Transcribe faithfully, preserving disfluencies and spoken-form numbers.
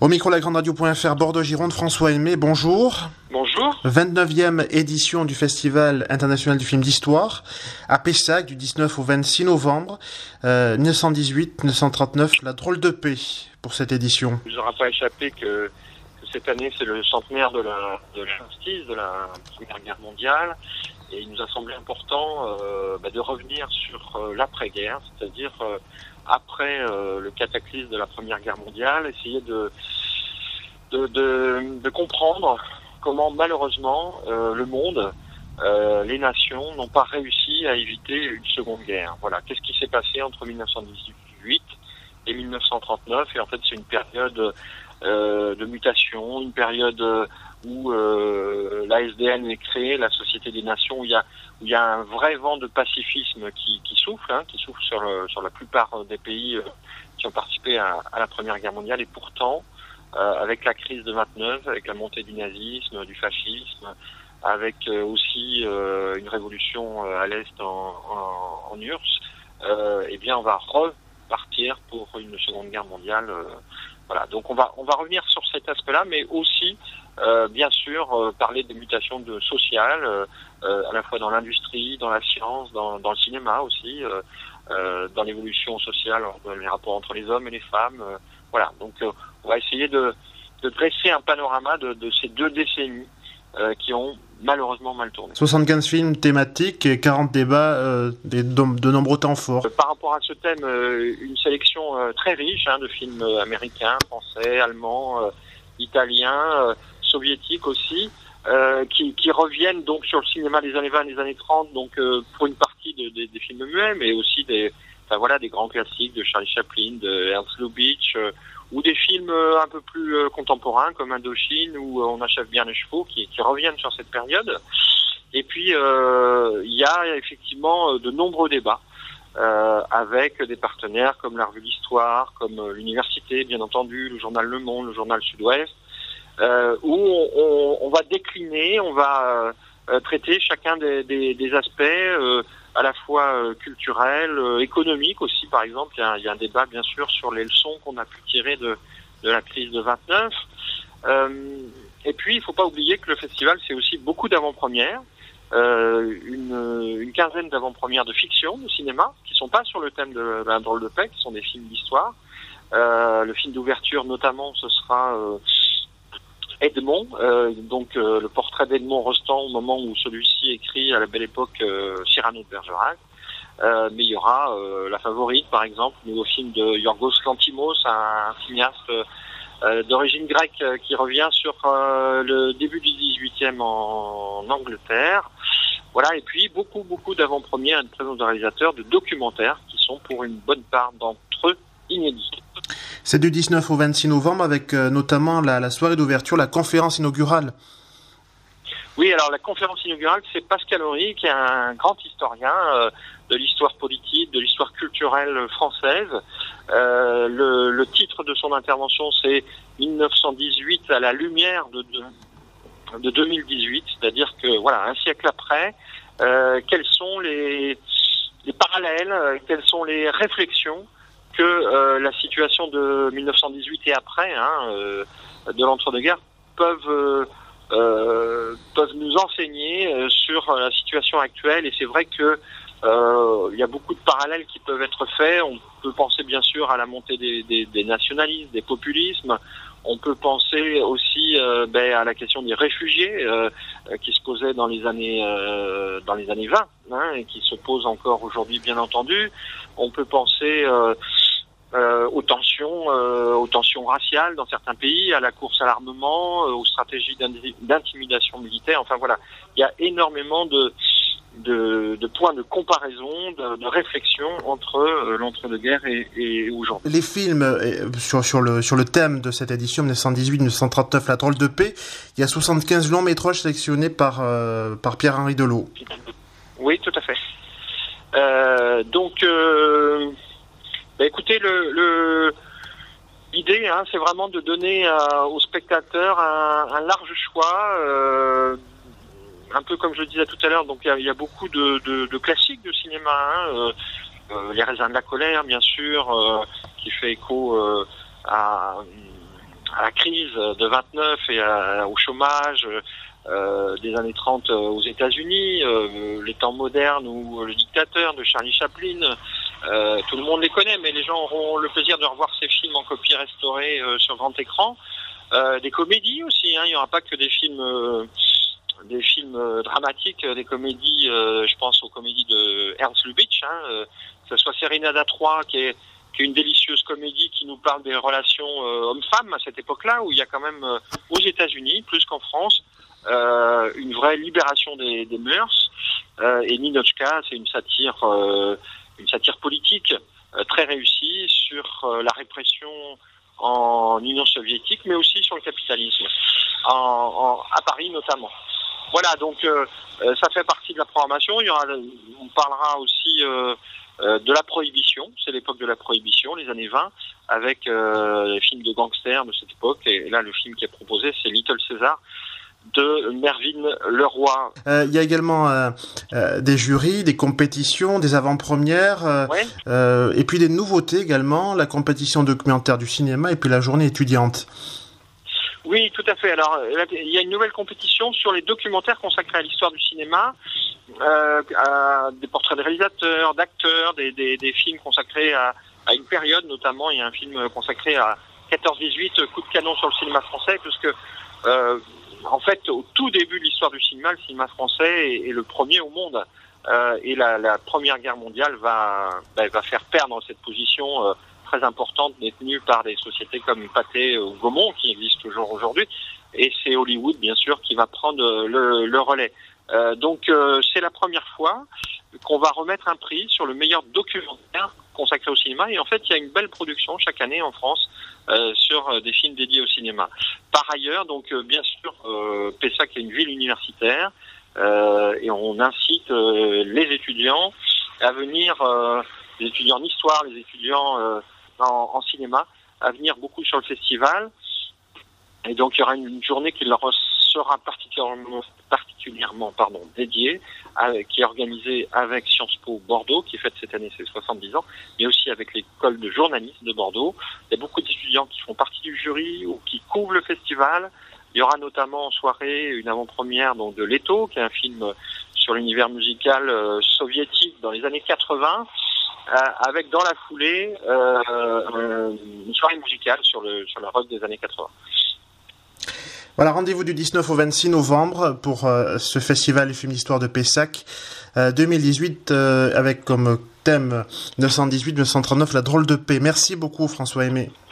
Au micro la grande radio point f r, Bordeaux-Gironde, François Aimé, bonjour. Bonjour. vingt-neuvième édition du Festival international du film d'histoire à Pessac du dix-neuf au vingt-six novembre, euh, mille neuf cent dix-huit mille neuf cent trente-neuf, la drôle de paix pour cette édition. Il ne vous aura pas échappé que, que cette année c'est le centenaire de la de l'injustice de la Première Guerre mondiale et il nous a semblé important euh, bah, de revenir sur euh, l'après-guerre, c'est-à-dire euh, après euh, le cataclysme de la Première Guerre mondiale, essayer de de, de, de comprendre comment malheureusement euh, le monde, euh, les nations n'ont pas réussi à éviter une seconde guerre. Voilà, qu'est-ce qui s'est passé entre mille neuf cent dix-huit et mille neuf cent trente-neuf? Et en fait, c'est une période euh, de mutation, une période où euh, l'A S D N est créée, la Société des Nations, où il y a où il y a un vrai vent de pacifisme qui, qui souffle, hein, qui souffle sur le, sur la plupart des pays euh, qui ont participé à, à la Première Guerre mondiale. Et pourtant, euh, avec la crise de vingt-neuf, avec la montée du nazisme, du fascisme, avec euh, aussi euh, une révolution euh, à l'Est en, en, en U R S S, euh, eh bien, on va repartir pour une Seconde Guerre mondiale. Euh, voilà. Donc, on va on va revenir sur cet aspect-là, mais aussi Euh, bien sûr, euh, parler des mutations de sociales, euh, euh, à la fois dans l'industrie, dans la science, dans, dans le cinéma aussi, euh, euh, dans l'évolution sociale, dans les rapports entre les hommes et les femmes. Euh, voilà, donc euh, on va essayer de, de dresser un panorama de, de ces deux décennies euh, qui ont malheureusement mal tourné. soixante-quinze films thématiques et quarante débats, euh, des, de, de nombreux temps forts. Euh, par rapport à ce thème, euh, une sélection euh, très riche hein, de films euh, américains, français, allemands, euh, italiens, euh, soviétiques aussi, euh, qui, qui reviennent donc sur le cinéma des années vingt, des années trente, donc euh, pour une partie de, de, des films muets, mais aussi des, enfin, voilà, des grands classiques de Charlie Chaplin, de Ernst Lubitsch, euh, ou des films euh, un peu plus euh, contemporains comme Indochine ou euh, On achève bien les chevaux, qui, qui reviennent sur cette période. Et puis euh, il y a effectivement de nombreux débats euh, avec des partenaires comme la Revue d'Histoire, comme euh, l'Université, bien entendu, le journal Le Monde, le journal Sud-Ouest. Euh, où on, on, on va décliner, on va euh, traiter chacun des, des, des aspects euh, à la fois euh, culturels, euh, économiques aussi, par exemple. Il y a, il y a un débat, bien sûr, sur les leçons qu'on a pu tirer de, de la crise de vingt-neuf. Euh, et puis, il ne faut pas oublier que le festival, c'est aussi beaucoup d'avant-premières, euh, une, une quinzaine d'avant-premières de fiction, de cinéma, qui ne sont pas sur le thème de la drôle de paix, qui sont des films d'histoire. Euh, le film d'ouverture, notamment, ce sera... Euh, Edmond, euh, donc euh, le portrait d'Edmond Rostand au moment où celui-ci écrit à la belle époque euh, Cyrano de Bergerac. Euh, mais il y aura euh, La Favorite, par exemple, le nouveau film de Yorgos Lanthimos, un, un cinéaste euh, d'origine grecque euh, qui revient sur euh, le début du dix-huitième en, en Angleterre. Voilà, et puis beaucoup, beaucoup d'avant-premières et de présence de réalisateurs, de documentaires qui sont pour une bonne part d'entre eux inédits. C'est du dix-neuf au vingt-six novembre avec euh, notamment la, la soirée d'ouverture, la conférence inaugurale. Oui, alors la conférence inaugurale, c'est Pascal Horry, qui est un grand historien euh, de l'histoire politique, de l'histoire culturelle française. Euh, le, le titre de son intervention, c'est mille neuf cent dix-huit à la lumière de, de, de deux mille dix-huit, c'est-à-dire que voilà, un siècle après, euh, quels sont les, les parallèles, euh, quelles sont les réflexions que euh, la situation de mille neuf cent dix-huit et après, hein, euh, de l'entre-deux-guerres, peuvent euh, euh, peuvent nous enseigner euh, sur la situation actuelle. Et c'est vrai que euh, il y a beaucoup de parallèles qui peuvent être faits. On peut penser bien sûr à la montée des, des, des nationalismes, des populismes. On peut penser aussi euh, ben, à la question des réfugiés euh, qui se posaient dans les années euh, dans les années vingt, hein, et qui se posent encore aujourd'hui, bien entendu. On peut penser euh, euh, aux tensions, euh, aux tensions raciales dans certains pays, à la course à l'armement, euh, aux stratégies d'intimidation militaire. Enfin voilà, il y a énormément de De, de points de comparaison, de, de réflexion entre euh, l'entre-deux-guerres et, et aujourd'hui. Les films euh, sur, sur, le, sur le thème de cette édition mille neuf cent dix-huit mille neuf cent trente-neuf, la drôle de paix, il y a soixante-quinze longs métrages sélectionnés par, euh, par Pierre-Henri Delot. Oui, tout à fait. Euh, donc, euh, bah écoutez, le, le, l'idée, hein, c'est vraiment de donner euh, aux spectateurs un, un large choix. Euh, un peu comme je le disais tout à l'heure, donc il y, y a beaucoup de, de, de classiques de cinéma, hein, euh, euh, Les raisins de la colère, bien sûr, euh, qui fait écho euh, à, à la crise de vingt-neuf et à, au chômage euh, des années trente aux États-Unis, euh, les temps modernes ou le dictateur de Charlie Chaplin. Euh, tout le monde les connaît, mais les gens auront le plaisir de revoir ces films en copie restaurée euh, sur grand écran. Euh, des comédies aussi, hein, il n'y aura pas que des films, euh, des films euh, dramatiques, des comédies. Euh, je pense aux comédies de Ernst Lubitsch, hein, euh, que ce soit Serenada trois, qui est, qui est une délicieuse comédie qui nous parle des relations euh, hommes-femmes à cette époque-là, où il y a quand même euh, aux États-Unis, plus qu'en France, euh, une vraie libération des, des mœurs. Euh, et Ninotchka, c'est une satire. Euh, une satire politique euh, très réussie sur euh, la répression en Union soviétique, mais aussi sur le capitalisme, en, en, à Paris notamment. Voilà, donc euh, euh, ça fait partie de la programmation. Il y aura, on parlera aussi euh, euh, de la prohibition, c'est l'époque de la prohibition, les années vingt, avec euh, les films de gangsters de cette époque. Et là, le film qui est proposé, c'est Little Caesar, de Mervyn Leroy. Euh, il y a également euh, euh, des jurys, des compétitions, des avant-premières, euh, ouais. euh, et puis des nouveautés également, la compétition documentaire du cinéma et puis la journée étudiante. Oui, tout à fait. Alors, il y a une nouvelle compétition sur les documentaires consacrés à l'histoire du cinéma, euh, à des portraits de réalisateurs, d'acteurs, des, des, des films consacrés à, à une période, notamment. Il y a un film consacré à quatorze dix-huit, coup de canon sur le cinéma français, puisque euh, en fait, au tout début de l'histoire du cinéma, le cinéma français est, est le premier au monde. Euh, et la, la Première Guerre mondiale va, bah, va faire perdre cette position euh, très importante détenue par des sociétés comme Pathé ou Gaumont, qui existent toujours aujourd'hui. Et c'est Hollywood, bien sûr, qui va prendre le, le relais. Euh, donc, euh, c'est la première fois qu'on va remettre un prix sur le meilleur documentaire consacré au cinéma. Et en fait, il y a une belle production chaque année en France euh, sur euh, des films dédiés au cinéma. Par ailleurs, donc euh, bien sûr, euh, Pessac est une ville universitaire euh, et on incite euh, les étudiants à venir, euh, les étudiants en histoire, les étudiants euh, en, en cinéma, à venir beaucoup sur le festival. Et donc, il y aura une, une journée qui leur sera particulièrement, particulièrement pardon, dédiée, à, qui est organisée avec Sciences Po Bordeaux, qui fête cette année ses soixante-dix ans, mais aussi avec l'école de journalisme de Bordeaux. Il y a beaucoup d'étudiants qui font partie du jury ou qui couvrent le festival. Il y aura notamment en soirée une avant-première donc, de Leto, qui est un film sur l'univers musical euh, soviétique dans les années quatre-vingts, euh, avec dans la foulée euh, euh, une soirée musicale sur, le, sur la rock des années quatre-vingts. Voilà, rendez-vous du dix-neuf au vingt-six novembre pour euh, ce festival des films d'histoire de Pessac euh, deux mille dix-huit euh, avec comme thème neuf cent dix-huit neuf cent trente-neuf la drôle de paix. Merci beaucoup François Aimé.